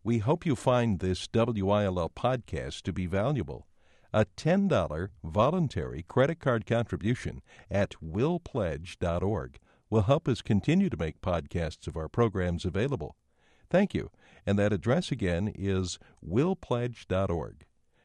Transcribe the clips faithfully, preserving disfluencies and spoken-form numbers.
We hope you find this W I L L podcast to be valuable. A ten dollars voluntary credit card contribution at will pledge dot org will help us continue to make podcasts of our programs available. Thank you. And that address again is will pledge dot org.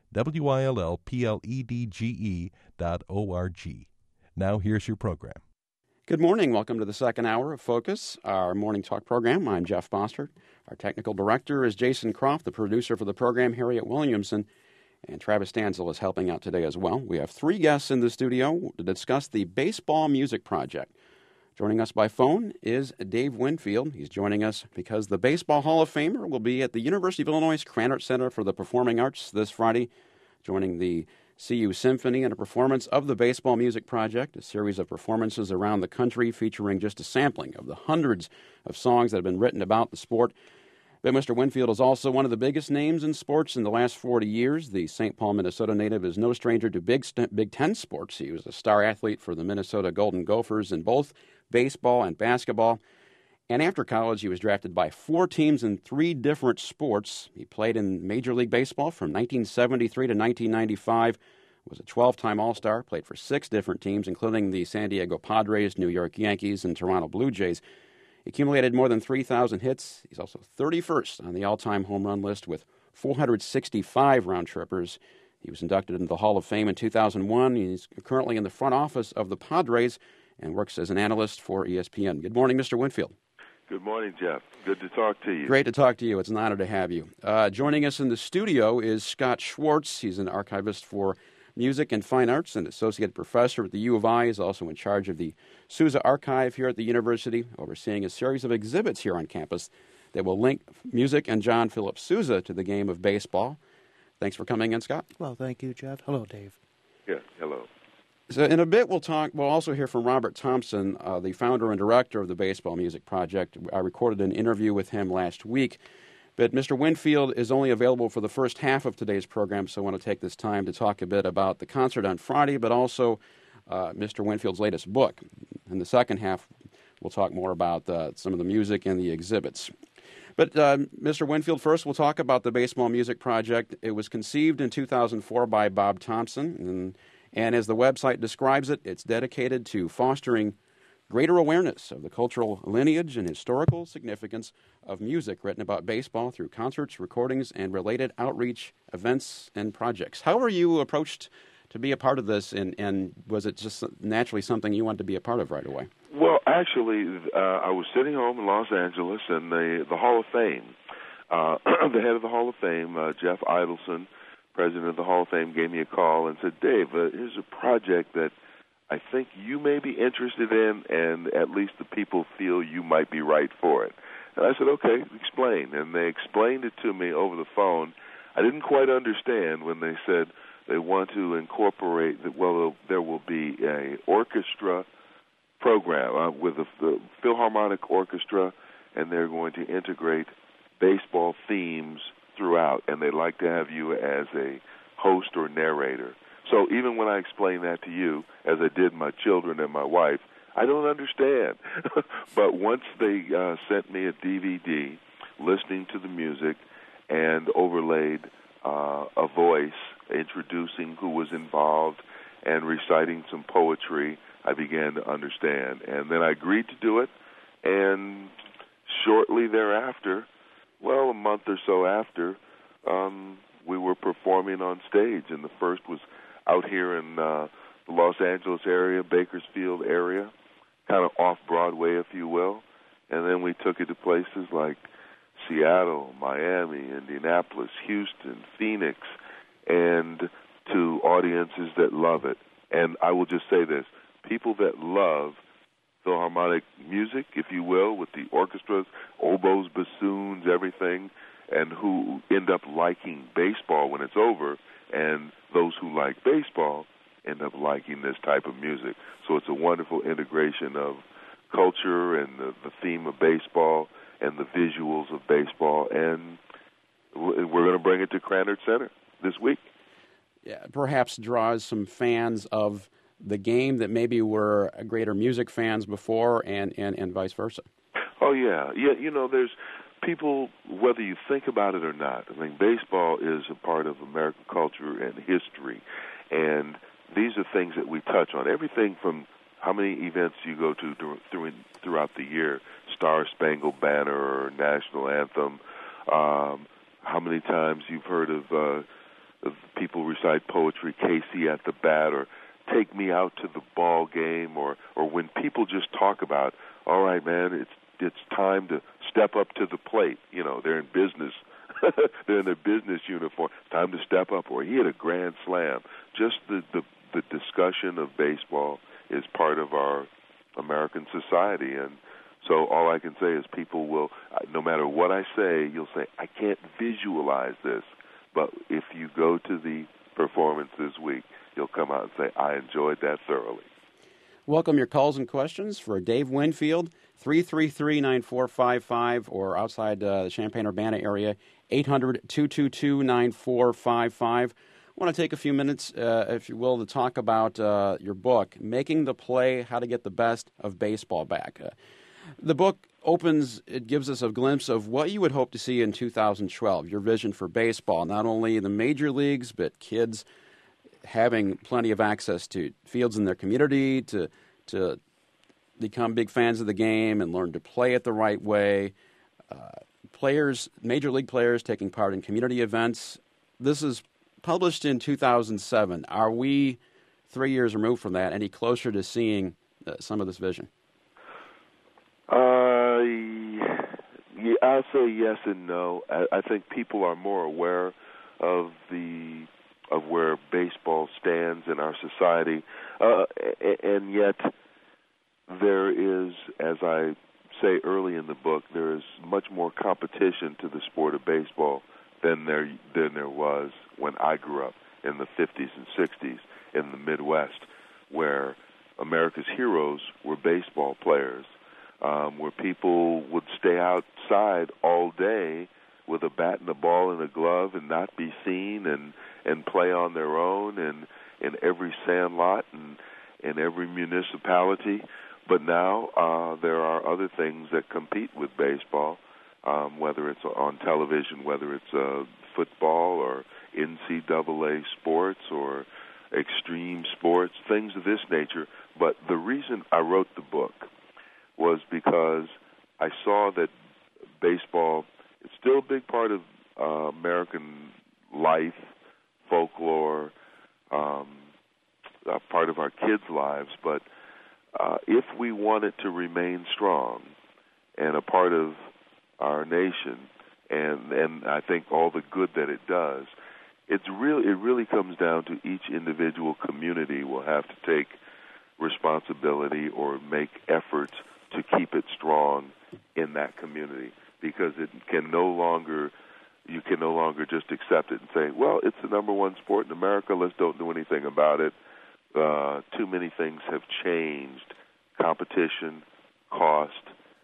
W I L L P L E D G E dot O R G. Now here's your program. Good morning. Welcome to the second hour of Focus, our morning talk program. I'm Jeff Bostert. Our technical director is Jason Croft, the producer for the program, Harriet Williamson, and Travis Stanzel is helping out today as well. We have three guests in the studio to discuss the Baseball Music Project. Joining us by phone is Dave Winfield. He's joining us because the Baseball Hall of Famer will be at the University of Illinois Krannert Center for the Performing Arts this Friday, joining the C U Symphony in a performance of the Baseball Music Project, a series of performances around the country featuring just a sampling of the hundreds of songs that have been written about the sport. But Mister Winfield is also one of the biggest names in sports in the last forty years. The Saint Paul, Minnesota native is no stranger to Big, Big Ten sports. He was a star athlete for the Minnesota Golden Gophers in both baseball and basketball. And after college, he was drafted by four teams in three different sports. He played in Major League Baseball from nineteen seventy-three to nineteen ninety-five, was a twelve-time All-Star, played for six different teams, including the San Diego Padres, New York Yankees, and Toronto Blue Jays. He accumulated more than three thousand hits. He's also thirty-first on the all-time home run list with four hundred sixty-five round-trippers. He was inducted into the Hall of Fame in two thousand one. He's currently in the front office of the Padres and works as an analyst for E S P N. Good morning, Mister Winfield. Good morning, Jeff. Good to talk to you. Great to talk to you. It's an honor to have you. Uh, joining us in the studio is Scott Schwartz. He's an archivist for Music and Fine Arts and associate professor at the U of I. He's also in charge of the Sousa Archive here at the university, overseeing a series of exhibits here on campus that will link music and John Philip Sousa to the game of baseball. Thanks for coming in, Scott. Well, thank you, Jeff. Hello, Dave. Yes, hello. So in a bit, we'll talk. We'll also hear from Robert Thompson, uh, the founder and director of the Baseball Music Project. I recorded an interview with him last week. But Mister Winfield is only available for the first half of today's program, so I want to take this time to talk a bit about the concert on Friday, but also uh, Mister Winfield's latest book. In the second half, we'll talk more about uh, some of the music and the exhibits. But uh, Mister Winfield, first we'll talk about the Baseball Music Project. It was conceived in two thousand four by Bob Thompson, and, and as the website describes it, it's dedicated to fostering greater awareness of the cultural lineage and historical significance of music written about baseball through concerts, recordings, and related outreach events and projects. How were you approached to be a part of this, and, and was it just naturally something you wanted to be a part of right away? Well, actually, uh, I was sitting home in Los Angeles, and the, the Hall of Fame, uh, the head of the Hall of Fame, uh, Jeff Idelson, president of the Hall of Fame, gave me a call and said, Dave, uh, here's a project that I think you may be interested in, and at least the people feel you might be right for it. And I said, okay, explain. And they explained it to me over the phone. I didn't quite understand when they said they want to incorporate, that, well, there will be a orchestra program uh, with a, the Philharmonic Orchestra, and they're going to integrate baseball themes throughout, and they'd like to have you as a host or narrator. So even when I explain that to you, as I did my children and my wife, I don't understand. But once they uh, sent me a D V D listening to the music and overlaid uh, a voice introducing who was involved and reciting some poetry, I began to understand. And then I agreed to do it, and shortly thereafter, well, a month or so after, um, we were performing on stage, and the first was out here in uh, the Los Angeles area, Bakersfield area, kind of off-Broadway, if you will. And then we took it to places like Seattle, Miami, Indianapolis, Houston, Phoenix, and to audiences that love it. And I will just say this, people that love Philharmonic music, if you will, with the orchestras, oboes, bassoons, everything, and who end up liking baseball when it's over, and those who like baseball end up liking this type of music. So it's a wonderful integration of culture and the, the theme of baseball and the visuals of baseball, and we're going to bring it to Krannert Center this week. Yeah, perhaps draws some fans of the game that maybe were greater music fans before, and, and, and vice versa. Oh, yeah. Yeah, you know, there's people, whether you think about it or not, I mean, baseball is a part of American culture and history, and these are things that we touch on. Everything from how many events you go to through, throughout the year, Star Spangled Banner or National Anthem, um, how many times you've heard of, uh, of people recite poetry, Casey at the bat, or take me out to the ball game, or, or when people just talk about, all right, man, it's it's time to step up to the plate. You know, they're in business. They're in their business uniform. It's time to step up. Or he hit a grand slam. Just the, the, the discussion of baseball is part of our American society. And so all I can say is people will, no matter what I say, you'll say, I can't visualize this. But if you go to the performance this week, you'll come out and say, I enjoyed that thoroughly. Welcome your calls and questions for Dave Winfield, three three three, nine four five five, or outside uh, the Champaign-Urbana area, eight hundred, two two two, nine four five five. I want to take a few minutes, uh, if you will, to talk about uh, your book, Making the Play, How to Get the Best of Baseball Back. Uh, the book opens, it gives us a glimpse of what you would hope to see in two thousand twelve, your vision for baseball, not only the major leagues, but kids having plenty of access to fields in their community, to to become big fans of the game and learn to play it the right way. Uh, players, major league players taking part in community events. This is published in two thousand seven. Are we, three years removed from that, any closer to seeing uh, some of this vision? Uh, yeah, I'll say yes and no. I, I think people are more aware of the of where baseball stands in our society, uh, and yet there is, as I say early in the book, there is much more competition to the sport of baseball than there than there was when I grew up in the fifties and sixties in the Midwest, where America's heroes were baseball players, um, where people would stay outside all day with a bat and a ball and a glove and not be seen, and, and play on their own and in every sandlot and in every municipality. But now uh, there are other things that compete with baseball, um, whether it's on television, whether it's uh, football or N C double A sports or extreme sports, things of this nature. But the reason I wrote the book was because I saw that baseball, it's still a big part of uh, American life, folklore, um, a part of our kids' lives, but uh, if we want it to remain strong and a part of our nation, and and I think all the good that it does, it's really it really comes down to each individual community will have to take responsibility or make efforts to keep it strong in that community, because it can no longer you can no longer just accept it and say, well, it's the number one sport in America, let's don't do anything about it. Uh, too many things have changed. Competition, cost,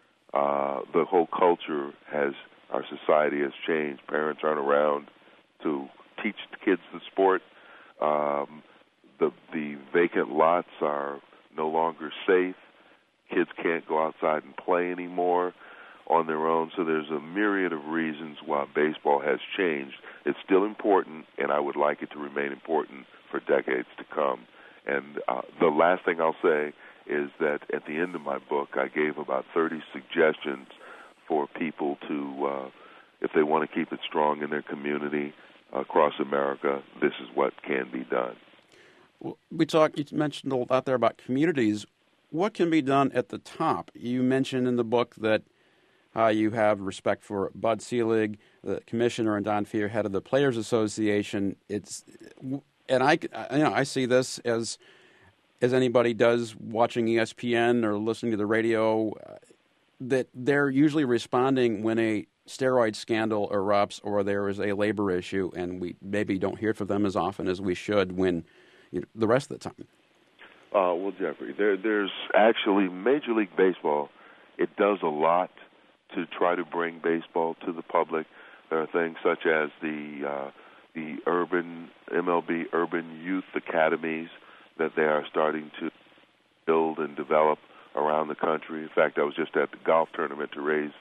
uh, the whole culture has, our society has changed. Parents aren't around to teach the kids the sport. Um, the the vacant lots are no longer safe. Kids can't go outside and play anymore on their own. So there's a myriad of reasons why baseball has changed. It's still important, and I would like it to remain important for decades to come. And uh, the last thing I'll say is that at the end of my book, I gave about thirty suggestions for people to, uh, if they want to keep it strong in their community across America, this is what can be done. Well, we talked, you mentioned a lot there about communities. What can be done at the top? You mentioned in the book that uh, you have respect for Bud Selig, the commissioner, and Don Fehr, head of the Players Association. It's and I, you know, I see this as as anybody does watching E S P N or listening to the radio, uh, that they're usually responding when a steroid scandal erupts or there is a labor issue, and we maybe don't hear from them as often as we should when you know, the rest of the time. Uh, well, Jeffrey, there, there's actually Major League Baseball. It does a lot to try to bring baseball to the public. There are things such as the uh, the urban M L B urban youth academies that they are starting to build and develop around the country. In fact, I was just at the golf tournament to raise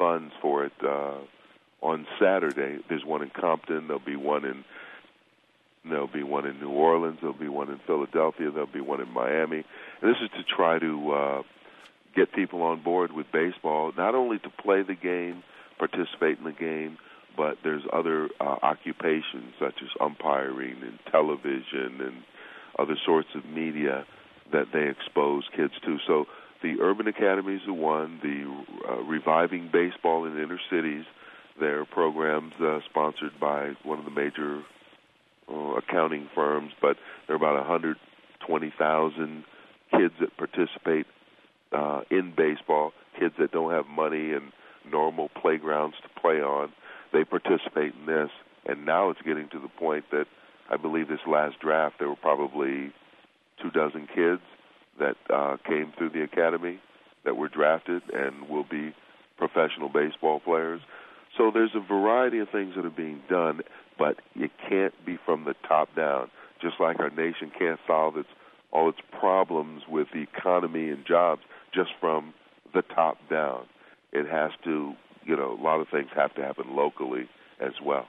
funds for it uh, on Saturday. There's one in Compton. There'll be one in there'll be one in New Orleans. There'll be one in Philadelphia. There'll be one in Miami. And this is to try to uh, get people on board with baseball, not only to play the game, participate in the game, but there's other uh, occupations such as umpiring and television and other sorts of media that they expose kids to. So the Urban Academies are one, the uh, Reviving Baseball in Inner Cities. They're programs uh, sponsored by one of the major uh, accounting firms, but there are about one hundred twenty thousand kids that participate uh, in baseball, kids that don't have money and normal playgrounds to play on. They participate in this, and now it's getting to the point that I believe this last draft there were probably two dozen kids that uh, came through the academy that were drafted and will be professional baseball players. So there's a variety of things that are being done, but it can't be from the top down. Just like our nation can't solve its all its problems with the economy and jobs just from the top down. It has to, you know, a lot of things have to happen locally as well.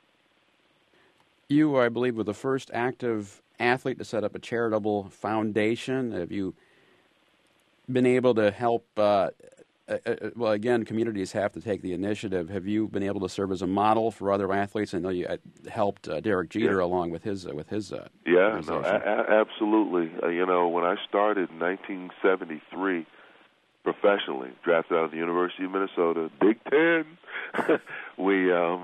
You, I believe, were the first active athlete to set up a charitable foundation. Have you been able to help, uh, uh, well, again, communities have to take the initiative. Have you been able to serve as a model for other athletes? I know you helped uh, Derek Jeter yeah. along with his uh, with his uh, Yeah, no, a- a- absolutely. Uh, you know, when I started in nineteen seventy-three, professionally, drafted out of the University of Minnesota, Big Ten. we, um,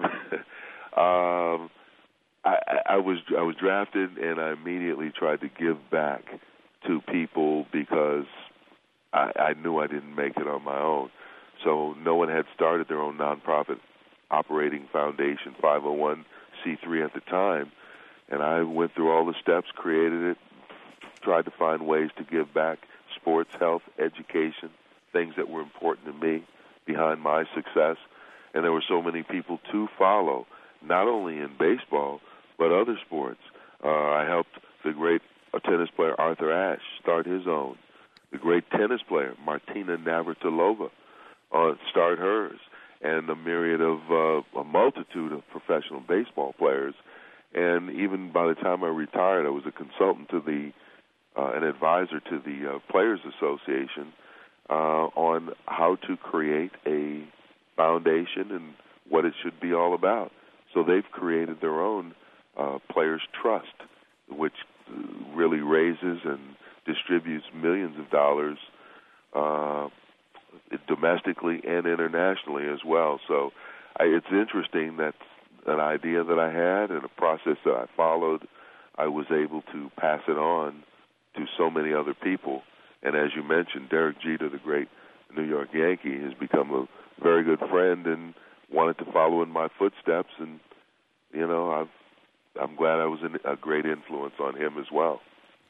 um, I, I was I was drafted, and I immediately tried to give back to people because I, I knew I didn't make it on my own. So no one had started their own nonprofit operating foundation, five oh one c three at the time, and I went through all the steps, created it, tried to find ways to give back: sports, health, education, things that were important to me behind my success. And there were so many people to follow, not only in baseball, but other sports. Uh, I helped the great uh, tennis player Arthur Ashe start his own. The great tennis player Martina Navratilova uh, start hers. And a myriad of, uh, a multitude of professional baseball players. And even by the time I retired, I was a consultant to the, uh, an advisor to the uh, Players Association Uh, on how to create a foundation and what it should be all about. So they've created their own uh, Players Trust, which really raises and distributes millions of dollars uh, domestically and internationally as well. So I, it's interesting that an idea that I had and a process that I followed, I was able to pass it on to so many other people. And as you mentioned, Derek Jeter, the great New York Yankee, has become a very good friend and wanted to follow in my footsteps. And, you know, I've, I'm glad I was a great influence on him as well.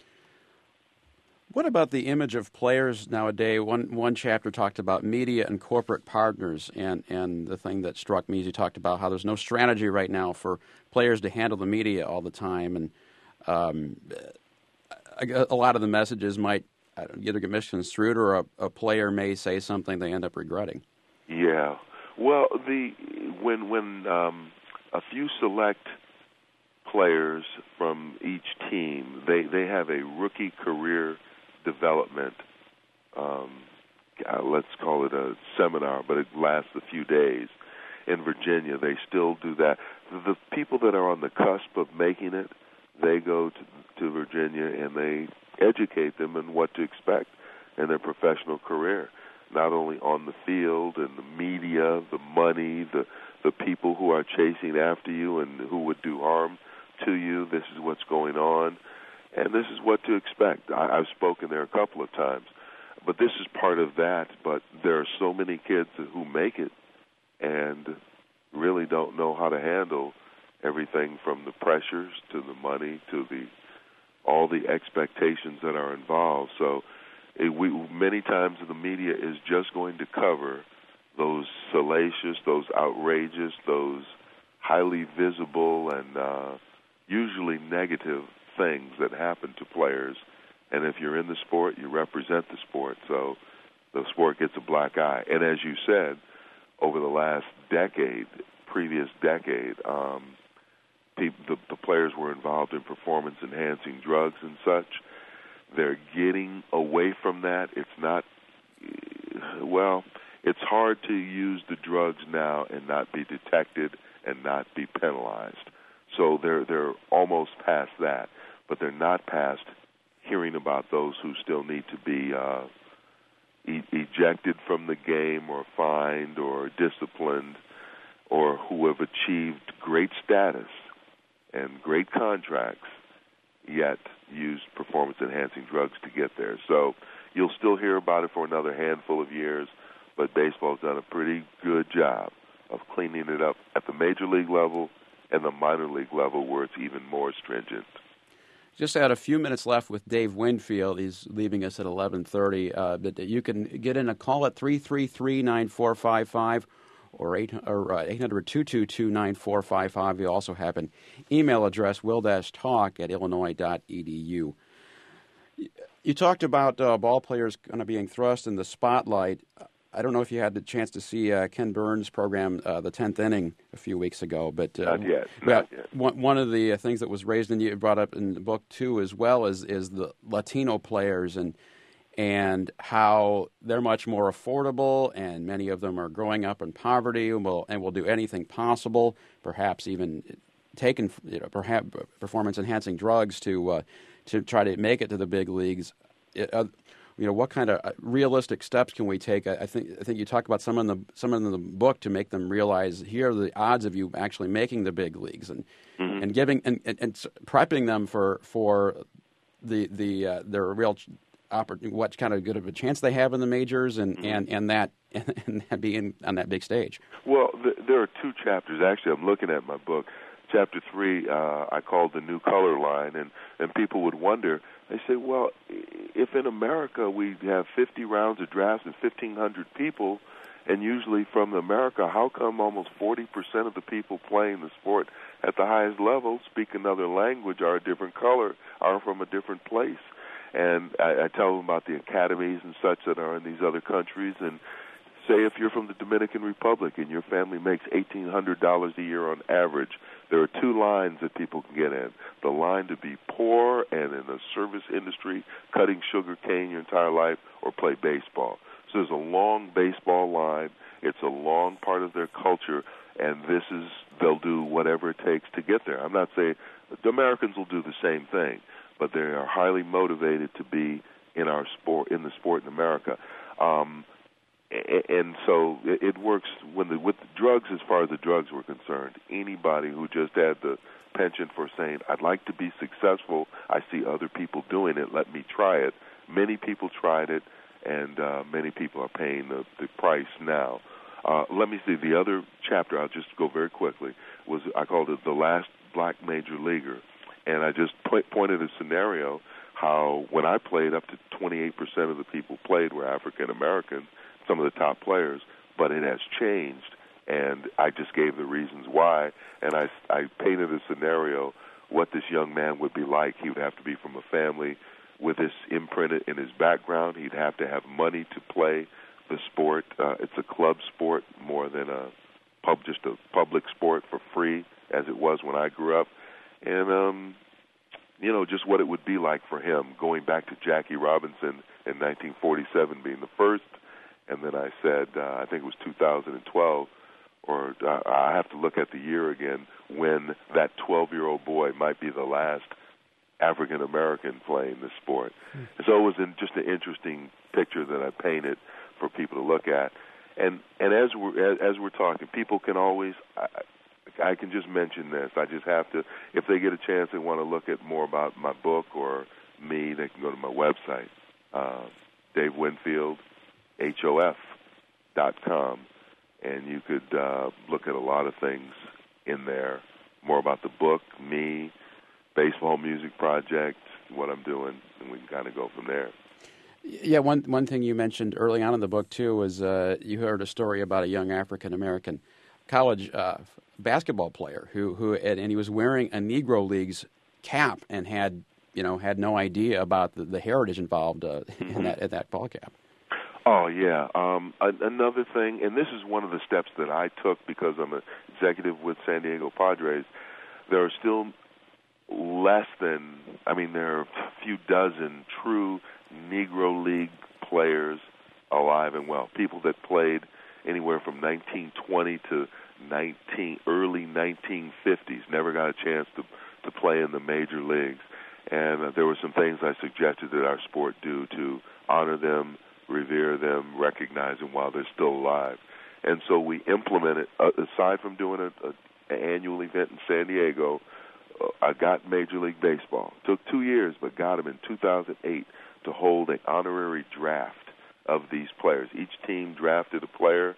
What about the image of players nowadays? One one chapter talked about media and corporate partners, and, and the thing that struck me is you talked about how there's no strategy right now for players to handle the media all the time. And um, a, a lot of the messages might either get misconstrued, or a, a player may say something they end up regretting. Yeah, well, the when when um, a few select players from each team, they they have a rookie career development. Um, uh, let's call it a seminar, but it lasts a few days. In Virginia, they still do that. The people that are on the cusp of making it, they go to, to Virginia and they educate them in what to expect in their professional career, not only on the field and the media, the money, the the people who are chasing after you and who would do harm to you. This is what's going on, and this is what to expect. I, I've spoken there a couple of times, but this is part of that. But there are so many kids who make it and really don't know how to handle everything from the pressures to the money to the all the expectations that are involved. So it, we, many times the media is just going to cover those salacious, those outrageous, those highly visible and uh, usually negative things that happen to players. And if you're in the sport, you represent the sport. So the sport gets a black eye. And as you said, over the last decade, previous decade, um, people, the, the players were involved in performance-enhancing drugs and such. They're getting away from that. It's not, well, it's hard to use the drugs now and not be detected and not be penalized. So they're they're almost past that, but they're not past hearing about those who still need to be uh, e- ejected from the game or fined or disciplined, or who have achieved great status and great contracts, yet used performance-enhancing drugs to get there. So you'll still hear about it for another handful of years, but baseball's done a pretty good job of cleaning it up at the major league level and the minor league level, where it's even more stringent. Just had a few minutes left with Dave Winfield. He's leaving us at eleven thirty. Uh, but you can get in a call at three three three, nine four five five or eight hundred, two two two, nine four five five. You also have an email address, will-talk at illinois dot e d u. You talked about uh, ball players kind of being thrust in the spotlight. I don't know if you had the chance to see uh, Ken Burns' program, uh, The tenth Inning, a few weeks ago. But, uh, not yet. Not yet. One, one of the uh, things that was raised and you brought up in the book, too, as well, is, is the Latino players and and how they're much more affordable, and many of them are growing up in poverty and will, and will do anything possible, perhaps even taking you know, perhaps performance-enhancing drugs to uh, to try to make it to the big leagues. It, uh, You know, what kind of realistic steps can we take? I think I think you talk about some in the some in the book to make them realize here are the odds of you actually making the big leagues, and mm-hmm. and giving and, and, and prepping them for for the the uh, their real oppor- what kind of good of a chance they have in the majors, and, mm-hmm. and, and that and that being on that big stage. Well, th- there are two chapters. Actually, I'm looking at my book. Chapter three, uh, I called The New Color Line, and, and people would wonder. They say, well, if in America we have fifty rounds of drafts and fifteen hundred people, and usually from America, how come almost forty percent of the people playing the sport at the highest level speak another language, are a different color, are from a different place? And I, I tell them about the academies and such that are in these other countries, and say if you're from the Dominican Republic and your family makes eighteen hundred dollars a year on average, there are two lines that people can get in. The line to be poor and in the service industry, cutting sugar cane your entire life, or play baseball. So there's a long baseball line. It's a long part of their culture, and this is, they'll do whatever it takes to get there. I'm not saying the Americans will do the same thing, but they are highly motivated to be in our sport, in the sport in America. Um, And so it works when the, with the drugs, as far as the drugs were concerned. Anybody who just had the penchant for saying, I'd like to be successful, I see other people doing it, let me try it. Many people tried it, and uh, many people are paying the, the price now. Uh, let me see, the other chapter, I'll just go very quickly, was I called it The Last Black Major Leaguer. And I just po- pointed a scenario how when I played, up to twenty-eight percent of the people played were African American, some of the top players, but it has changed, and I just gave the reasons why, and I, I painted a scenario what this young man would be like. He would have to be from a family with this imprinted in his background. He'd have to have money to play the sport. Uh, it's a club sport more than a pub, just a public sport for free, as it was when I grew up, and um, you know, just what it would be like for him, going back to Jackie Robinson in nineteen forty-seven being the first. And then I said, uh, I think it was two thousand twelve, or uh, I have to look at the year again, when that twelve-year-old boy might be the last African-American playing the sport. Hmm. So it was in just an interesting picture that I painted for people to look at. And and as we're, as, as we're talking, people can always, I, I can just mention this. I just have to, if they get a chance and want to look at more about my book or me, they can go to my website, uh, Dave Winfield, H O F dot com, and you could uh, look at a lot of things in there, more about the book, me, baseball music project, what I'm doing, and we can kind of go from there. Yeah, one one thing you mentioned early on in the book, too, was uh, you heard a story about a young African-American college uh, basketball player who, who and, and he was wearing a Negro Leagues cap and had, you know, had no idea about the, the heritage involved uh, mm-hmm. in that, in that ball cap. Oh, yeah. Um, a- another thing, and this is one of the steps that I took because I'm an executive with San Diego Padres, there are still less than, I mean, there are a few dozen true Negro League players alive and well, people that played anywhere from nineteen twenty to nineteen early nineteen fifties, never got a chance to, to play in the major leagues. And uh, there were some things I suggested that our sport do to honor them, revere them, recognize them while they're still alive. And so we implemented, uh, aside from doing a, a, an annual event in San Diego, uh, I got Major League Baseball. Took two years, but got them in two thousand eight to hold an honorary draft of these players. Each team drafted a player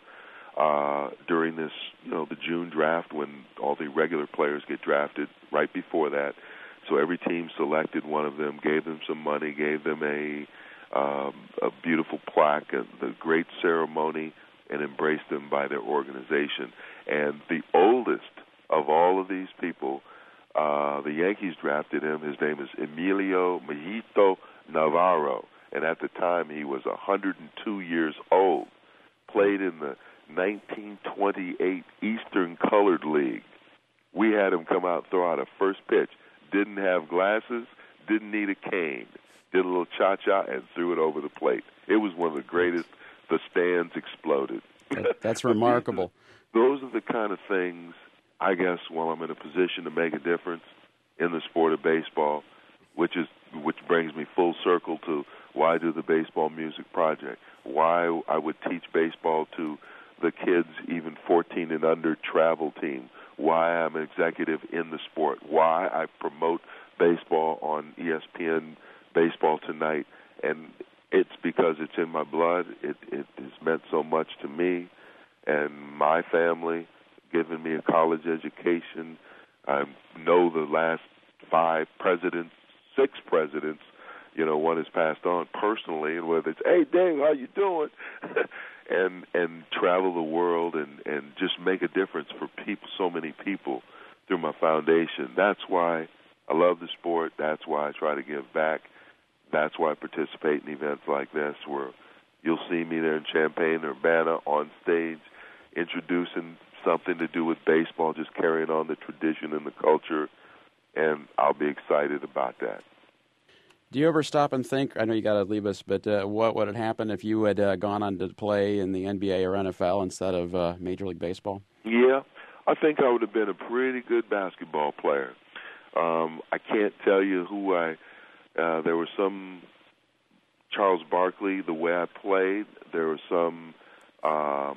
uh, during this, you know, the June draft when all the regular players get drafted right before that. So every team selected one of them, gave them some money, gave them a um, a beautiful plaque, a, a great ceremony, and embraced them by their organization. And the oldest of all of these people, uh, the Yankees drafted him. His name is Emilio Mejito Navarro, and at the time he was one hundred two years old. Played in the nineteen twenty-eight Eastern Colored League. We had him come out, throw out a first pitch. Didn't have glasses, didn't need a cane. Did a little cha-cha and threw it over the plate. It was one of the greatest. The stands exploded. That, that's remarkable. Those are the kind of things, I guess, while I'm in a position to make a difference in the sport of baseball, which is which brings me full circle to why I do the Baseball Music Project, why I would teach baseball to the kids, even fourteen and under travel team, why I'm an executive in the sport, why I promote baseball on E S P N Baseball Tonight, and it's because it's in my blood. It, it has meant so much to me and my family, giving me a college education. I know the last five presidents, six presidents, you know, one has passed on personally, and whether it's, hey, Dave, how you doing? and and travel the world and, and just make a difference for people, so many people through my foundation. That's why I love the sport. That's why I try to give back. That's why I participate in events like this where you'll see me there in Champaign-Urbana on stage introducing something to do with baseball, just carrying on the tradition and the culture, and I'll be excited about that. Do you ever stop and think, I know you got to leave us, but uh, what would have happened if you had uh, gone on to play in the N B A or N F L instead of uh, Major League Baseball? Yeah, I think I would have been a pretty good basketball player. Um, I can't tell you who I, uh, there were some, Charles Barkley, the way I played, there were some, um,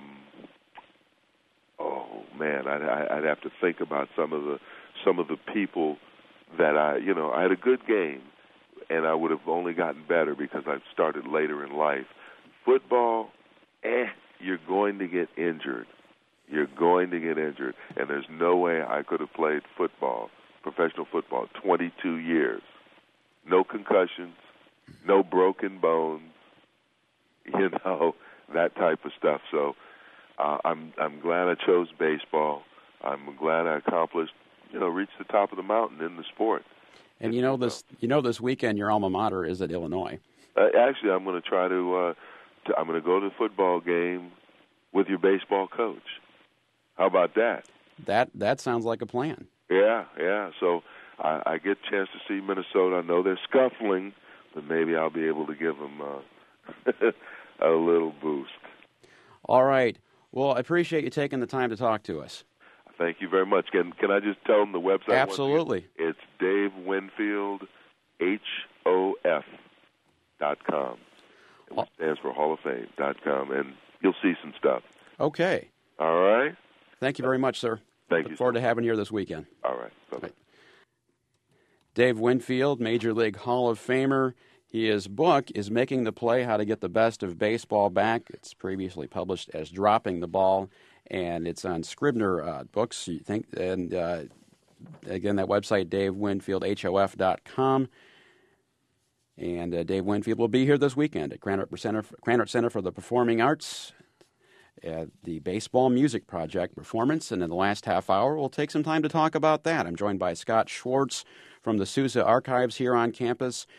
oh man, I'd, I'd have to think about some of the, some of the people that I, you know, I had a good game. And I would have only gotten better because I started later in life. Football, eh, you're going to get injured. You're going to get injured. And there's no way I could have played football, professional football, twenty-two years. No concussions, no broken bones, you know, that type of stuff. So uh, I'm I'm glad I chose baseball. I'm glad I accomplished, you know, reached the top of the mountain in the sport. And you know this. You know this weekend, your alma mater is at Illinois. Uh, actually, I'm going to try to, uh, to. I'm going to go to the football game with your baseball coach. How about that? That that sounds like a plan. Yeah, yeah. So I, I get a chance to see Minnesota. I know they're scuffling, but maybe I'll be able to give them uh, a little boost. All right. Well, I appreciate you taking the time to talk to us. Thank you very much. Can can I just tell them the website? Absolutely. It's Dave Winfield, H O F dot com. It stands for Hall of Fame dot com, and you'll see some stuff. Okay. All right. Thank you very much, sir. Thank Look you. Look forward to having you here this weekend. All right. Bye-bye. Right. Dave Winfield, Major League Hall of Famer. His book is Making the Play, How to Get the Best of Baseball Back. It's previously published as Dropping the Ball, and it's on Scribner uh, Books, you think. And uh, again, that website, Dave Winfield H O F dot com. And uh, Dave Winfield will be here this weekend at Krannert Center, Krannert Center for the Performing Arts at the Baseball Music Project performance. And in the last half hour, we'll take some time to talk about that. I'm joined by Scott Schwartz from the Sousa Archives here on campus.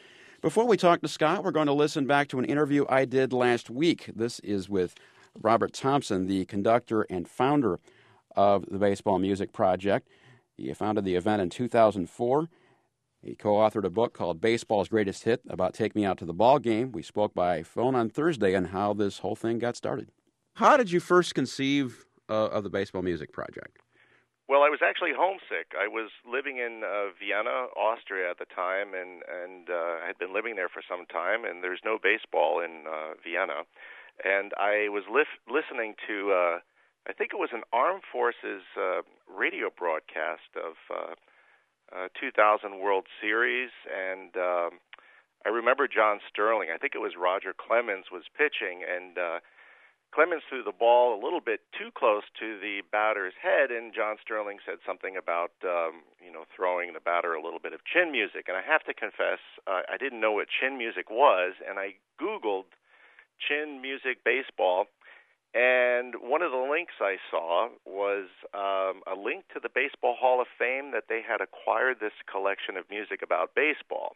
Before we talk to Scott, we're going to listen back to an interview I did last week. This is with Robert Thompson, the conductor and founder of the Baseball Music Project. He founded the event in two thousand four. He co-authored a book called Baseball's Greatest Hit about Take Me Out to the Ball Game. We spoke by phone on Thursday on how this whole thing got started. How did you first conceive uh, of the Baseball Music Project? Well, I was actually homesick. I was living in uh, Vienna, Austria at the time, and, and uh, had been living there for some time, and there's no baseball in uh, Vienna. And I was lif- listening to, uh, I think it was an Armed Forces uh, radio broadcast of uh, uh, two thousand World Series, and um, I remember John Sterling. I think it was Roger Clemens was pitching, and uh, Clemens threw the ball a little bit too close to the batter's head, and John Sterling said something about, um, you know, throwing the batter a little bit of chin music. And I have to confess, uh, I didn't know what chin music was, and I Googled chin music baseball, and one of the links I saw was um, a link to the Baseball Hall of Fame, that they had acquired this collection of music about baseball.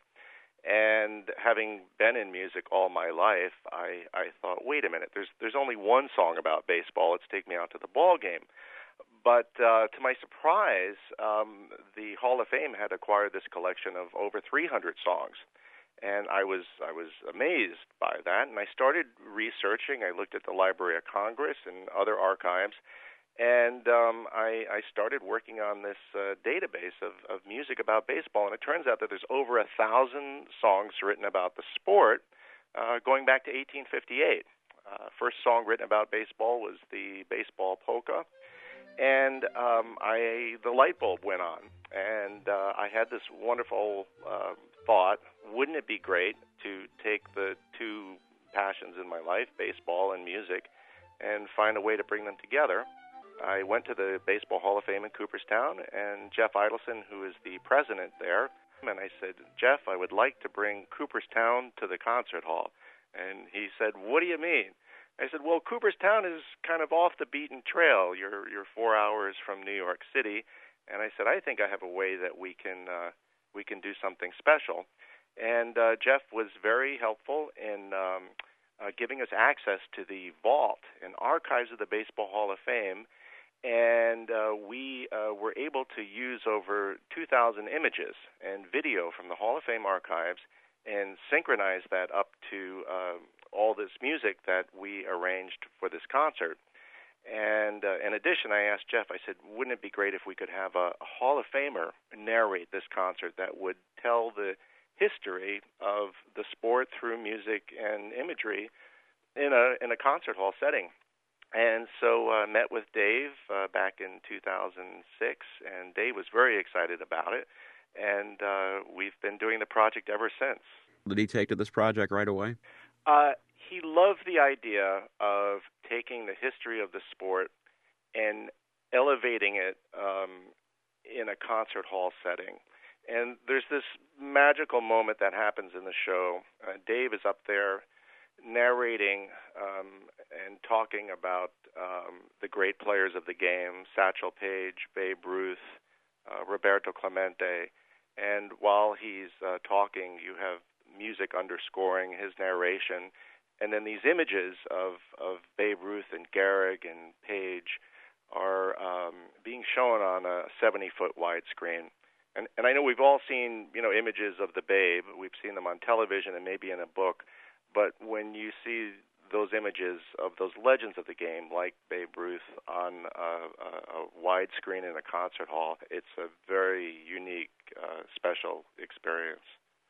And having been in music all my life, I, I thought, wait a minute, there's there's only one song about baseball. Let's Take Me Out to the Ball Game. But uh, to my surprise, um, the Hall of Fame had acquired this collection of over three hundred songs. And I was I was amazed by that. And I started researching. I looked at the Library of Congress and other archives. And um, I, I started working on this uh, database of, of music about baseball, and it turns out that there's over a thousand songs written about the sport uh, going back to eighteen fifty-eight. Uh, first song written about baseball was the Baseball Polka, and um, I the light bulb went on, and uh, I had this wonderful uh, thought: wouldn't it be great to take the two passions in my life, baseball and music, and find a way to bring them together? I went to the Baseball Hall of Fame in Cooperstown, and Jeff Idelson, who is the president there, and I said, Jeff, I would like to bring Cooperstown to the concert hall. And he said, what do you mean? I said, well, Cooperstown is kind of off the beaten trail. You're you're four hours from New York City. And I said, I think I have a way that we can uh, we can do something special. And uh, Jeff was very helpful in um, uh, giving us access to the vault and archives of the Baseball Hall of Fame. And uh, we uh, were able to use over two thousand images and video from the Hall of Fame archives and synchronize that up to uh, all this music that we arranged for this concert. And uh, in addition, I asked Jeff, I said, wouldn't it be great if we could have a, a Hall of Famer narrate this concert that would tell the history of the sport through music and imagery in a in a concert hall setting? And so I uh, met with Dave uh, back in two thousand six, and Dave was very excited about it, and uh, we've been doing the project ever since. Did he take to this project right away? Uh, he loved the idea of taking the history of the sport and elevating it um, in a concert hall setting. And there's this magical moment that happens in the show. Uh, Dave is up there narrating um, and talking about um, the great players of the game, Satchel Paige, Babe Ruth, uh, Roberto Clemente. And while he's uh, talking, you have music underscoring his narration. And then these images of, of Babe Ruth and Gehrig and Paige are um, being shown on a seventy-foot widescreen. And, and I know we've all seen, you know, images of the Babe. We've seen them on television and maybe in a book. But when you see those images of those legends of the game, like Babe Ruth, on a, a, a widescreen in a concert hall, it's a very unique, uh, special experience.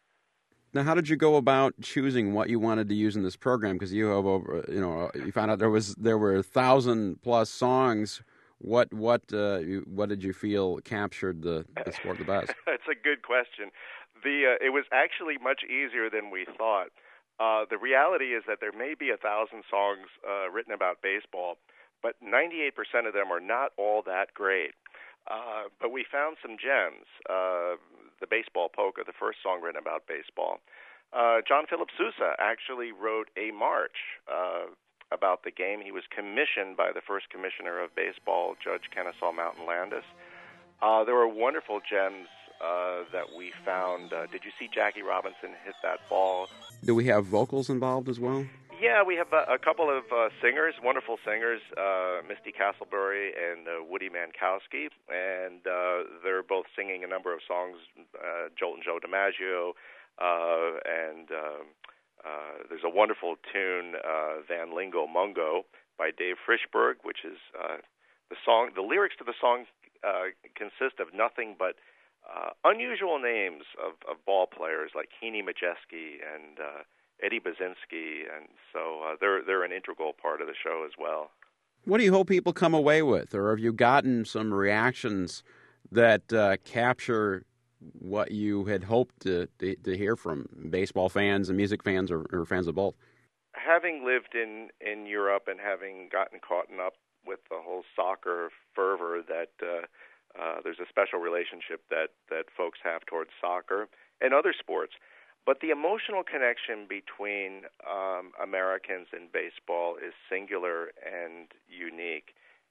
Now, how did you go about choosing what you wanted to use in this program? Because you have over, you know, you found out there was there were a thousand plus songs. What what uh, you, what did you feel captured the, the sport the best? That's a good question. The uh, it was actually much easier than we thought. Uh, the reality is that there may be a thousand songs uh, written about baseball, but ninety-eight percent of them are not all that great. Uh, but we found some gems. Uh, the Baseball Polka, the first song written about baseball. Uh, John Philip Sousa actually wrote a march uh, about the game. He was commissioned by the first commissioner of baseball, Judge Kennesaw Mountain Landis. Uh, there were wonderful gems uh, that we found. Uh, did you see Jackie Robinson hit that ball? Do we have vocals involved as well? Yeah, we have a, a couple of uh, singers, wonderful singers, uh, Misty Castleberry and uh, Woody Mankowski, and uh, they're both singing a number of songs, uh, Jolt and Joe DiMaggio, uh, and uh, uh, there's a wonderful tune, uh, Van Lingo Mungo, by Dave Frischberg, which is uh, the song. The lyrics to the song uh, consist of nothing but uh, unusual names of, of ball players like Heaney Majeski and uh, Eddie Basinski, and so uh, they're they're an integral part of the show as well. What do you hope people come away with, or have you gotten some reactions that uh, capture what you had hoped to, to to hear from baseball fans and music fans, or, or fans of both? Having lived in, in Europe and having gotten caught up with the whole soccer fervor, that uh, uh, there's a special relationship that, that folks have towards soccer and other sports. But the emotional connection between um, Americans and baseball is singular and unique,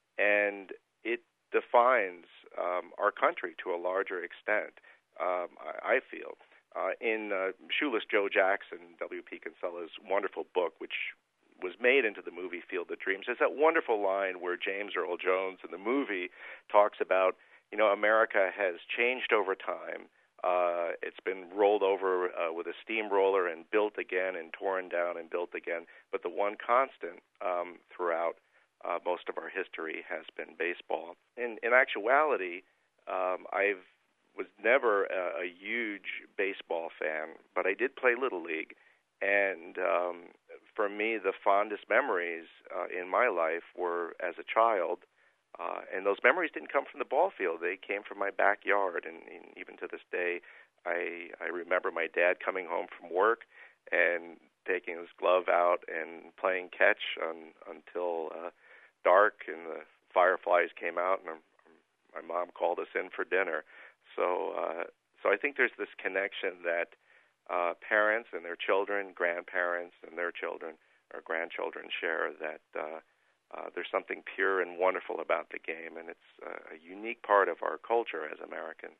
and it defines um, our country to a larger extent, um, I, I feel. Uh, in uh, Shoeless Joe Jackson, W P Kinsella's wonderful book, which was made into the movie Field of Dreams, there's that wonderful line where James Earl Jones in the movie talks about, you know, America has changed over time. Uh, it's been rolled over uh, with a steamroller and built again and torn down and built again. But the one constant um, throughout uh, most of our history has been baseball. In, in actuality, um, I was never a, a huge baseball fan, but I did play Little League. And um, for me, the fondest memories uh, in my life were as a child. Uh, and those memories didn't come from the ball field. They came from my backyard. And, and even to this day, I, I remember my dad coming home from work and taking his glove out and playing catch on, until uh, dark, and the fireflies came out, and um, my mom called us in for dinner. So, uh, so I think there's this connection that uh, parents and their children, grandparents and their children or grandchildren share, that uh, Uh, there's something pure and wonderful about the game, and it's uh, a unique part of our culture as Americans.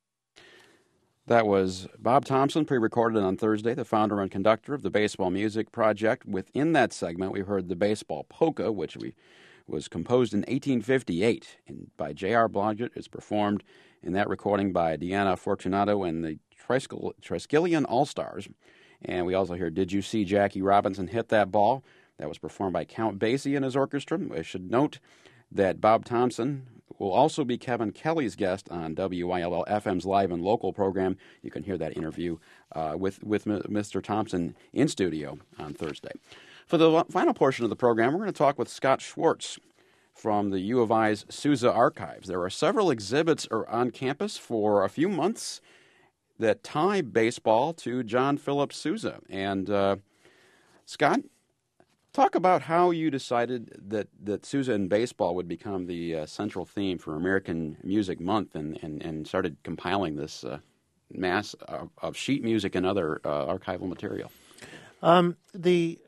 That was Bob Thompson, pre-recorded on Thursday, the founder and conductor of the Baseball Music Project. Within that segment, we heard the Baseball Polka, which we, was composed in eighteen fifty-eight and by J R. Blodgett. It's performed in that recording by Deanna Fortunato and the Triskelion Triskelion All-Stars. And we also hear Did You See Jackie Robinson Hit That Ball? That was performed by Count Basie and his orchestra. I should note that Bob Thompson will also be Kevin Kelly's guest on W I L L F M's live and local program. You can hear that interview uh, with, with Mister Thompson in studio on Thursday. For the final portion of the program, we're going to talk with Scott Schwartz from the U of I's Sousa Archives. There are several exhibits on campus for a few months that tie baseball to John Philip Sousa. And uh, Scott, talk about how you decided that, that Sousa and baseball would become the uh, central theme for American Music Month, and, and, and started compiling this uh, mass of, of sheet music and other uh, archival material. Um, the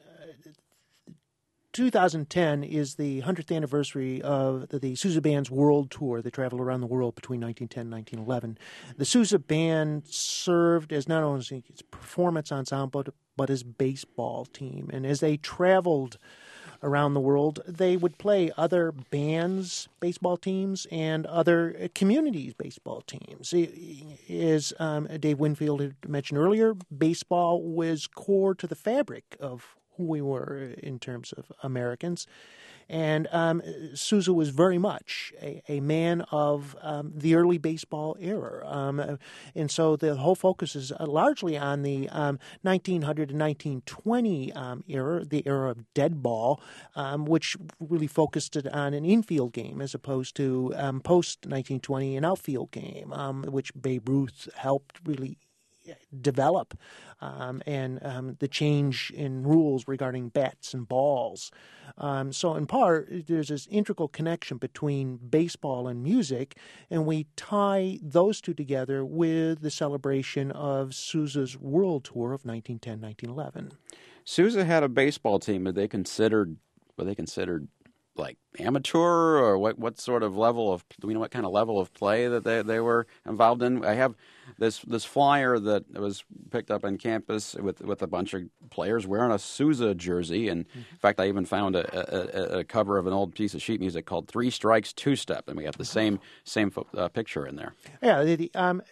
uh, twenty ten is the hundredth anniversary of the, the Sousa Band's world tour. They traveled around the world between nineteen ten and nineteen eleven. The Sousa Band served as not only its performance ensemble, but but his baseball team. And as they traveled around the world, they would play other bands' baseball teams and other communities' baseball teams. As um, Dave Winfield had mentioned earlier, baseball was core to the fabric of who we were in terms of Americans. And um, Sousa was very much a, a man of um, the early baseball era. Um, and so the whole focus is largely on the um, nineteen hundred to nineteen twenty um, era, the era of dead ball, um, which really focused it on an infield game as opposed to um, post-nineteen twenty an outfield game, um, which Babe Ruth helped really develop, um, and um, the change in rules regarding bats and balls. Um, so in part, there's this integral connection between baseball and music, and we tie those two together with the celebration of Sousa's world tour of nineteen ten nineteen eleven. Sousa had a baseball team that they considered, what they considered like amateur, or what, what sort of level of, do we know what kind of level of play that they, they were involved in? I have this this flyer that was picked up on campus with, with a bunch of players wearing a Sousa jersey, and in fact, I even found a, a, a cover of an old piece of sheet music called Three Strikes, Two Step, and we have the same same uh, picture in there. Yeah, the, um,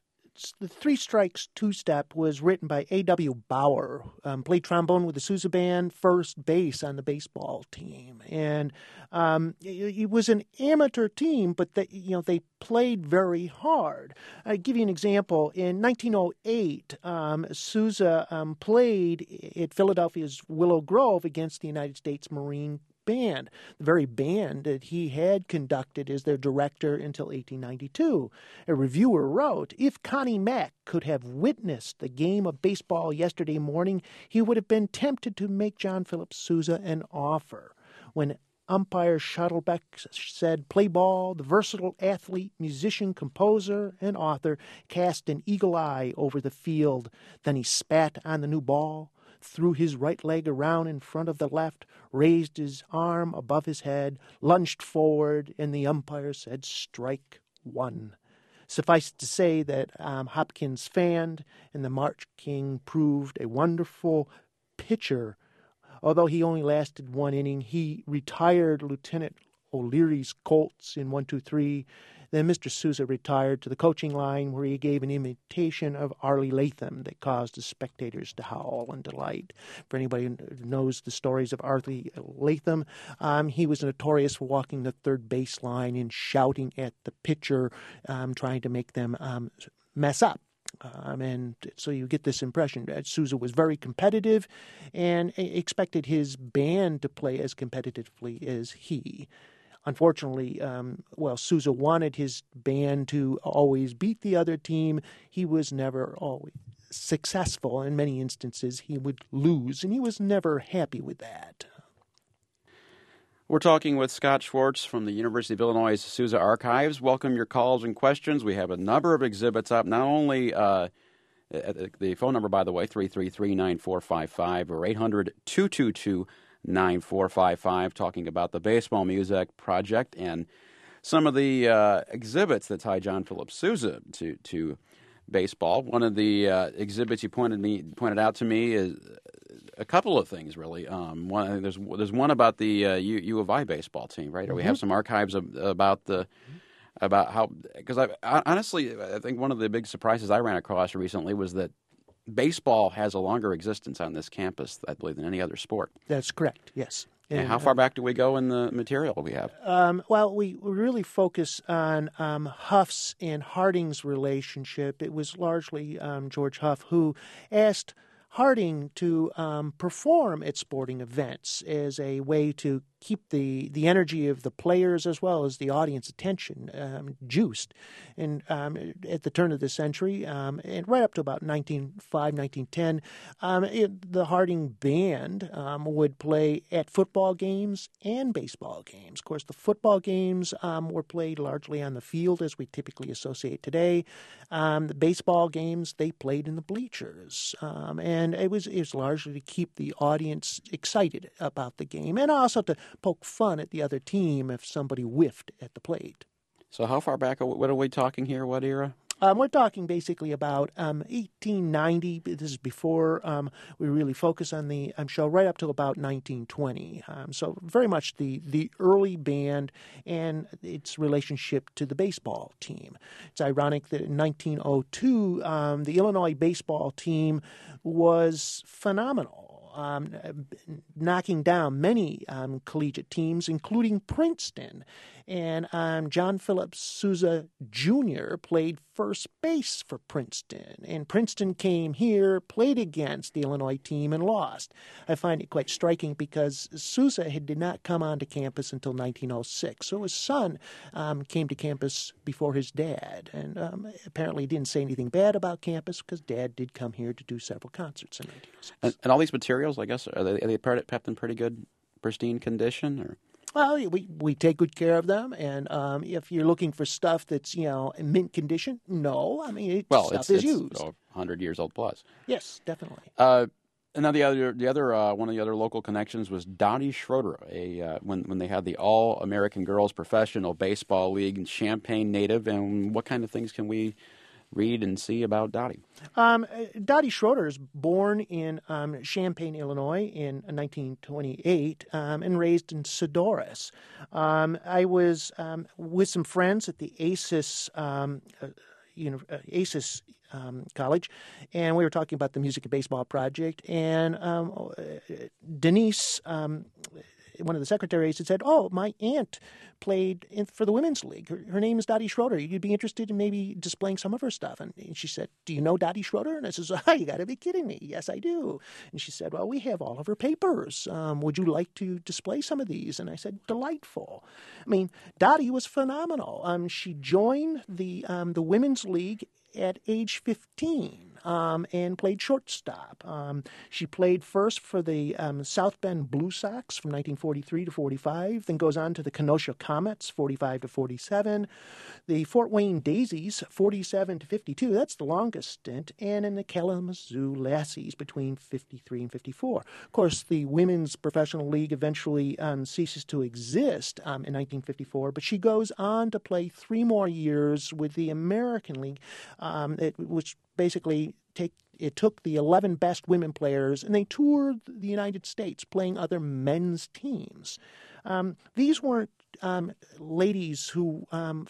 the Three Strikes, Two Step was written by A W Bauer, um, played trombone with the Sousa Band, first base on the baseball team. And um, it, it was an amateur team, but they, you know, they played very hard. I'll give you an example. In nineteen oh eight, um, Sousa um, played at Philadelphia's Willow Grove against the United States Marine Band, the very band that he had conducted as their director until eighteen ninety-two. A reviewer wrote, "If Connie Mack could have witnessed the game of baseball yesterday morning, he would have been tempted to make John Philip Sousa an offer." When umpire Schottlebeck said, "Play ball," the versatile athlete, musician, composer, and author cast an eagle eye over the field. Then he spat on the new ball, threw his right leg around in front of the left, raised his arm above his head, lunged forward, and the umpire said, "Strike one." Suffice to say that um, Hopkins fanned, and the March King proved a wonderful pitcher. Although he only lasted one inning, he retired Lieutenant O'Leary's Colts in one two three. Then Mister Sousa retired to the coaching line, where he gave an imitation of Arlie Latham that caused the spectators to howl in delight. For anybody who knows the stories of Arlie Latham, um, he was notorious for walking the third baseline and shouting at the pitcher, um, trying to make them um, mess up. Um, and so you get this impression that Sousa was very competitive and expected his band to play as competitively as he. Unfortunately, um, well, Sousa wanted his band to always beat the other team. He was never always successful. In many instances, he would lose, and he was never happy with that. We're talking with Scott Schwartz from the University of Illinois Sousa Archives. Welcome your calls and questions. We have a number of exhibits up, not only uh, the phone number, by the way, three three three, nine four five five or eight hundred, two two two, nine four five five, talking about the Baseball Music Project and some of the uh, exhibits that tie John Philip Sousa to to baseball. One of the uh, exhibits you pointed me pointed out to me is a couple of things, really. Um, one, there's there's one about the uh, U, U of I baseball team, right? Or we have some archives of, about the about how, because I, I honestly I think one of the big surprises I ran across recently was that baseball has a longer existence on this campus, I believe, than any other sport. That's correct, yes. And, and how far back do we go in the material we have? Um, well, we, we really focus on um, Huff's and Harding's relationship. It was largely um, George Huff who asked Harding to um, perform at sporting events as a way to keep the, the energy of the players as well as the audience attention um, juiced. And um, at the turn of the century, um, and right up to about nineteen oh five, nineteen ten, um, it, the Harding Band um, would play at football games and baseball games. Of course, the football games um, were played largely on the field as we typically associate today. Um, the baseball games, they played in the bleachers. Um, and it was, it was largely to keep the audience excited about the game and also to poke fun at the other team if somebody whiffed at the plate. So how far back, what are we talking here, what era? Um, we're talking basically about um, eighteen ninety. This is before um, we really focus on the um, show, right up to about nineteen twenty. Um, so very much the, the early band and its relationship to the baseball team. It's ironic that in nineteen oh two, um, the Illinois baseball team was phenomenal. Um, knocking down many um, collegiate teams, including Princeton. And um, John Philip Sousa Junior played first base for Princeton. And Princeton came here, played against the Illinois team, and lost. I find it quite striking because Sousa had, did not come onto campus until nineteen oh six. So his son um, came to campus before his dad. And um, apparently didn't say anything bad about campus because Dad did come here to do several concerts in nineteen oh six. And, and all these materials, I guess, are they, are they kept in pretty good, pristine condition? Or? Well, we, we take good care of them, and um, if you're looking for stuff that's, you know, in mint condition, no. I mean, it, well, stuff it's, is it's used. one hundred years old plus. Yes, definitely. Uh, And now the other, the other uh, one of the other local connections was Dottie Schroeder, a uh, when when they had the All American Girls Professional Baseball League in Champaign native. And what kind of things can we read and see about Dottie? Um, Dottie Schroeder is born in um, Champaign, Illinois, in nineteen twenty-eight, um, and raised in Sodorus. Um, I was um, with some friends at the A C E S. Um, uh, you know, uh, A C E S um, College, and we were talking about the Music and Baseball Project, and um, uh, Denise, um, one of the secretaries, had said, oh, my aunt played in, for the Women's League. Her, her name is Dottie Schroeder. You'd be interested in maybe displaying some of her stuff. And, and she said, do you know Dottie Schroeder? And I says, oh, you got to be kidding me. Yes, I do. And she said, well, we have all of her papers. Um, would you like to display some of these? And I said, delightful. I mean, Dottie was phenomenal. Um, she joined the um, the Women's League at age fifteen um, and played shortstop. Um, she played first for the um, South Bend Blue Sox from nineteen forty-three to forty-five, then goes on to the Kenosha Comets, forty-five to forty-seven, the Fort Wayne Daisies, forty-seven to fifty-two, that's the longest stint, and in the Kalamazoo Lassies between fifty-three and fifty-four. Of course, the Women's Professional League eventually um, ceases to exist um, in nineteen fifty-four, but she goes on to play three more years with the American League, Um, it, which basically take it took the eleven best women players and they toured the United States playing other men's teams. Um, these weren't um, ladies who um,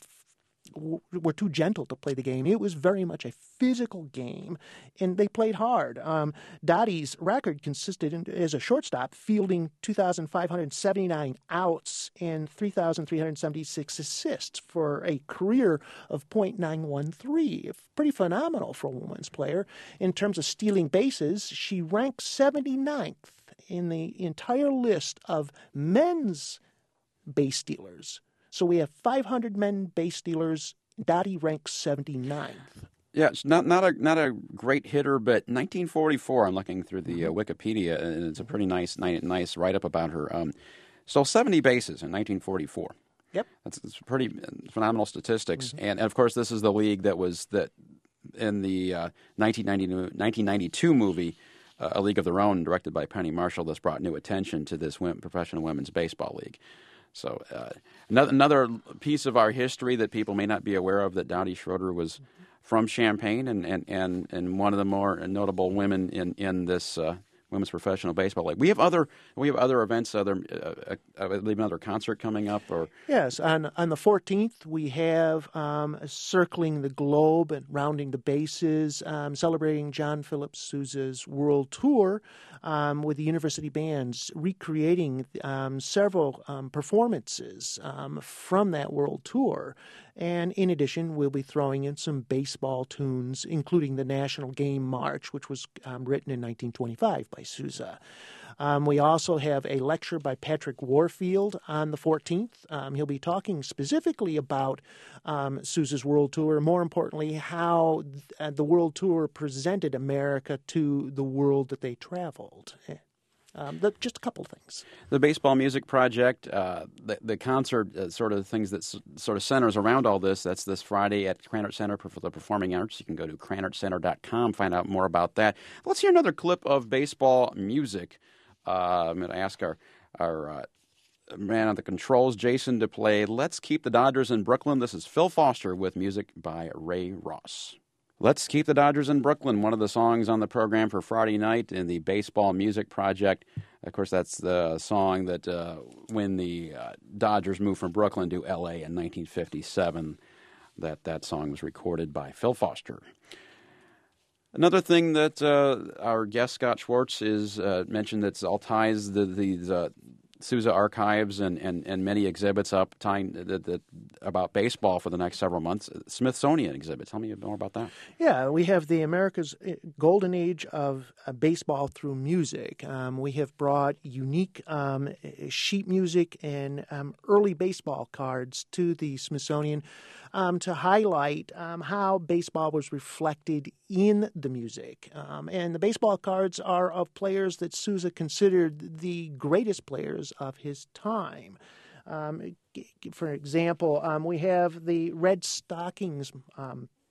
f- were too gentle to play the game. It was very much a physical game, and they played hard. Um, Dottie's record consisted, in, as a shortstop, fielding two thousand five hundred seventy-nine outs and three thousand three hundred seventy-six assists for a career of point nine one three. Pretty phenomenal for a women's player. In terms of stealing bases, she ranked seventy-ninth in the entire list of men's base stealers. So we have five hundred men base stealers. Dottie ranks seventy-ninth. Yeah, it's not not a not a great hitter, but nineteen forty-four. I'm looking through the uh, Wikipedia, and it's a pretty nice nice, nice write up about her. Um, so seventy bases in nineteen forty-four. Yep, that's, that's pretty phenomenal statistics. Mm-hmm. And, and of course, this is the league that was that in the uh, nineteen ninety-two movie, uh, A League of Their Own, directed by Penny Marshall. This brought new attention to this women, professional women's baseball league. So uh, another another piece of our history that people may not be aware of, that Dottie Schroeder was from Champaign and, and, and, and one of the more notable women in in this uh, women's professional baseball league. We have other we have other events, other uh, uh, another concert coming up, or yes, on on the fourteenth we have um, Circling the Globe and Rounding the Bases, um, celebrating John Philip Sousa's world tour um, with the university bands, recreating um, several um, performances um, from that world tour. And in addition, we'll be throwing in some baseball tunes, including the National Game March, which was um, written in nineteen twenty-five by Sousa. Um, we also have a lecture by Patrick Warfield on the fourteenth. Um, he'll be talking specifically about um, Sousa's world tour, more importantly, how th- the world tour presented America to the world that they traveled. Um, the, just a couple of things. The Baseball Music Project, uh, the, the concert, uh, sort of things that s- sort of centers around all this. That's this Friday at Krannert Center for the Performing Arts. You can go to krannert center dot com, find out more about that. Let's hear another clip of baseball music. Uh, I'm going to ask our our uh, man on the controls, Jason, to play Let's Keep the Dodgers in Brooklyn. This is Phil Foster with music by Ray Ross. Let's Keep the Dodgers in Brooklyn, one of the songs on the program for Friday night in the Baseball Music Project. Of course, that's the song that uh, when the uh, Dodgers moved from Brooklyn to L A in nineteen fifty-seven, that, that song was recorded by Phil Foster. Another thing that uh, our guest, Scott Schwartz, is uh, mentioned that's all ties the, the uh, Sousa archives and, and, and many exhibits up tying the, the, about baseball for the next several months. Smithsonian exhibit. Tell me more about that. Yeah, we have the America's golden age of uh, baseball through music. Um, we have brought unique um, sheet music and um, early baseball cards to the Smithsonian um, to highlight um, how baseball was reflected in the music. Um, and the baseball cards are of players that Sousa considered the greatest players of his time. Um, for example, um, we have the Red Stockings um,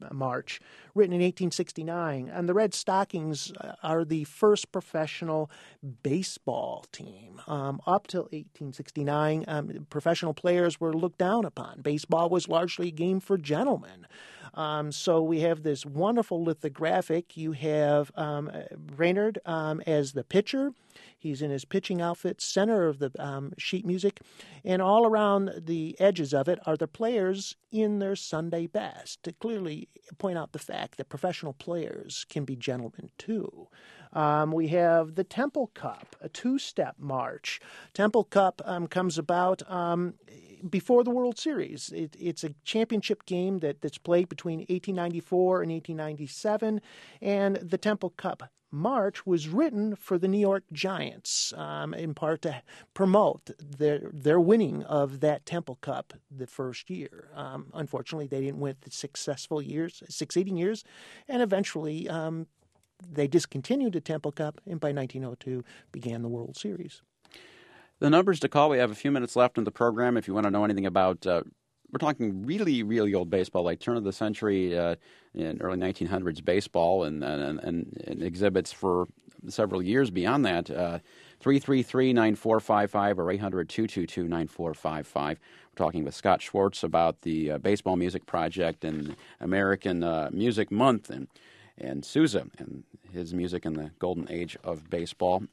March, written in eighteen sixty-nine. And the Red Stockings are the first professional baseball team. Um, up till eighteen sixty-nine, um, professional players were looked down upon. Baseball was largely a game for gentlemen. Um, so we have this wonderful lithographic. You have um, Brainerd um, as the pitcher. He's in his pitching outfit, center of the um, sheet music, and all around the edges of it are the players in their Sunday best, to clearly point out the fact that professional players can be gentlemen too. Um, we have the Temple Cup, a two-step march. Temple Cup um, comes about um, before the World Series. It, it's a championship game that, that's played between eighteen ninety-four and eighteen ninety-seven, and the Temple Cup March was written for the New York Giants, um, in part to promote their their winning of that Temple Cup the first year. Um, unfortunately, they didn't win the successful years, succeeding years, and eventually um, they discontinued the Temple Cup, and by nineteen oh two began the World Series. The numbers to call, we have a few minutes left in the program if you want to know anything about, uh, we're talking really, really old baseball, like turn of the century, uh, in early nineteen hundreds baseball, and, and, and, and exhibits for several years beyond that. Uh, three three three, nine four five five or eight hundred, two two two, nine four five five. We're talking with Scott Schwartz about the uh, Baseball Music Project and American uh, Music Month, and, and Sousa and his music in the golden age of baseball.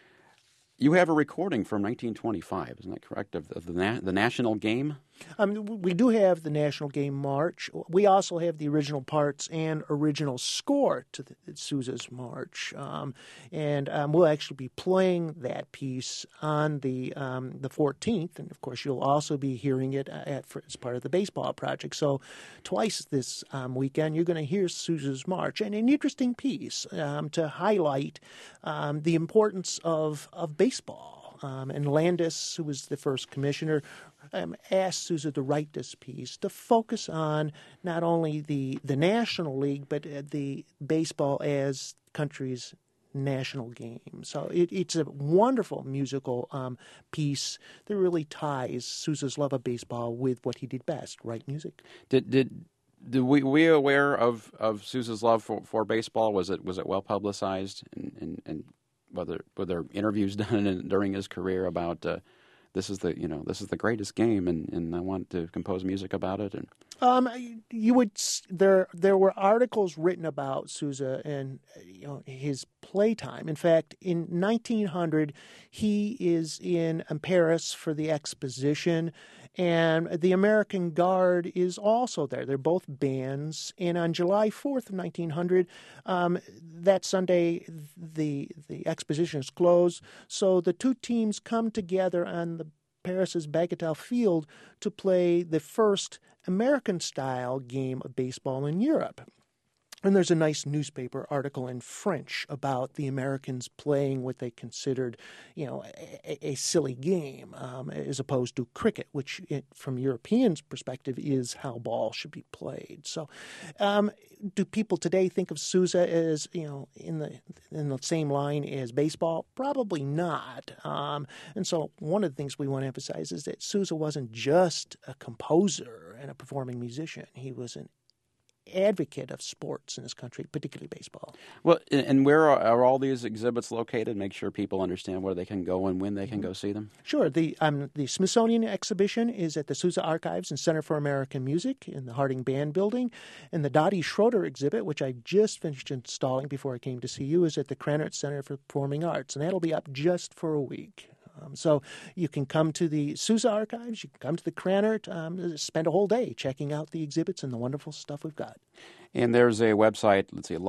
You have a recording from nineteen twenty-five, isn't that correct, of, of the, na- the national game? Um, we do have the National Game March. We also have the original parts and original score to the, Sousa's March. Um, and um, we'll actually be playing that piece on the um, the fourteenth. And, of course, you'll also be hearing it at, as part of the Baseball Project. So twice this um, weekend, you're going to hear Sousa's March. And an interesting piece um, to highlight um, the importance of, of baseball. Um, and Landis, who was the first commissioner, Um, asked Sousa to write this piece to focus on not only the, the National League, but uh, the baseball as country's national game. So it, it's a wonderful musical um, piece that really ties Sousa's love of baseball with what he did best, write music. Did did did we we aware of, of Sousa's love for, for baseball? Was it was it well publicized, and and, and whether were there interviews done in, during his career about uh, this is the you know this is the greatest game, and, and I want to compose music about it? And um, you would there there were articles written about Sousa and you know his playtime. In fact, in nineteen hundred, he is in Paris for the exposition, and the American Guard is also there. They're both bands, and on July fourth of nineteen hundred, um, that Sunday, the the exposition is closed. So the two teams come together on the Paris's Bagatelle Field to play the first American-style game of baseball in Europe. And there's a nice newspaper article in French about the Americans playing what they considered, you know, a, a silly game, um, as opposed to cricket, which, it, from Europeans' perspective, is how ball should be played. So, um, do people today think of Sousa as, you know, in the in the same line as baseball? Probably not. Um, and so, one of the things we want to emphasize is that Sousa wasn't just a composer and a performing musician. He was an advocate of sports in this country, particularly baseball. Well, and where are, are all these exhibits located? Make sure people understand where they can go and when they can go see them. Sure. The um, the Smithsonian exhibition is at the Sousa Archives and Center for American Music in the Harding Band Building. And the Dottie Schroeder exhibit, which I just finished installing before I came to see you, is at the Krannert Center for Performing Arts. And that'll be up just for a week. Um, so you can come to the Sousa Archives, you can come to the Krannert, um, spend a whole day checking out the exhibits and the wonderful stuff we've got. And there's a website, let's see,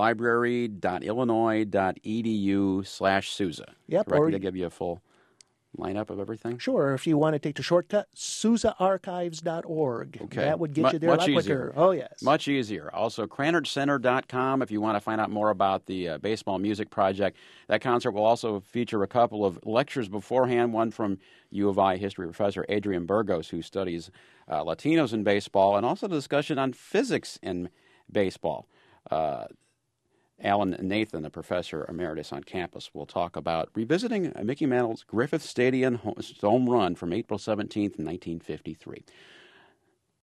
library.illinois.edu slash Sousa. Yep. Correct? Or, to give you a full lineup of everything? Sure. If you want to take the shortcut, Sousa Archives dot org. Okay. That would get M- you there a lot easier. quicker. Oh, yes. Much easier. Also, Krannert Center dot com if you want to find out more about the uh, Baseball Music Project. That concert will also feature a couple of lectures beforehand, one from U of I history professor Adrian Burgos, who studies uh, Latinos in baseball, and also a discussion on physics in baseball. Uh, Alan Nathan, a professor emeritus on campus, will talk about revisiting Mickey Mantle's Griffith Stadium home run from April seventeenth, nineteen fifty-three.